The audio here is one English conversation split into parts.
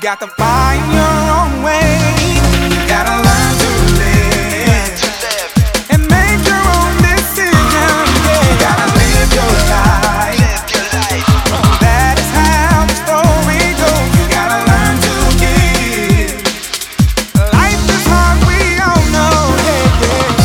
got to find your own way. You gotta learn to live and make your own decision. Yeah. You gotta live your life. That is how the story goes. You gotta learn to give. Life is hard, we all know. Yeah, yeah.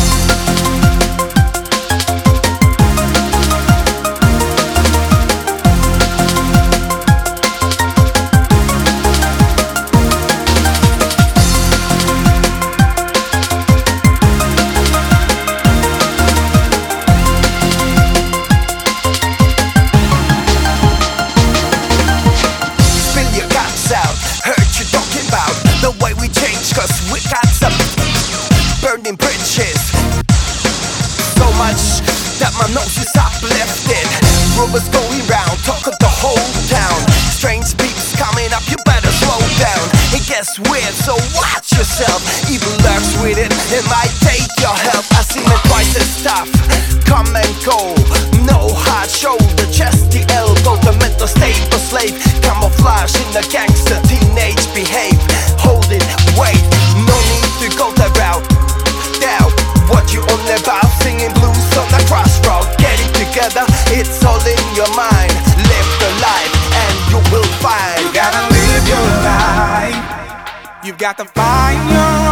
The way we change, cause we got some burning bridges. So much that my nose is uplifted. Rumors going round, talk of the whole town. Strange beats coming up, you better slow down. It gets weird, so watch yourself. Evil lurks with it, it might take your help. I see men twice as tough, come and go. No hard shoulder, just the elbow. The mental stable slave, camouflage in the gangster teenage behave. Hold it, wait, no need to go that route. Doubt what you on about, singing blues on the crossroad. Get it together, it's all in your mind. Live the life and you will find. You gotta live your life. You've got to find your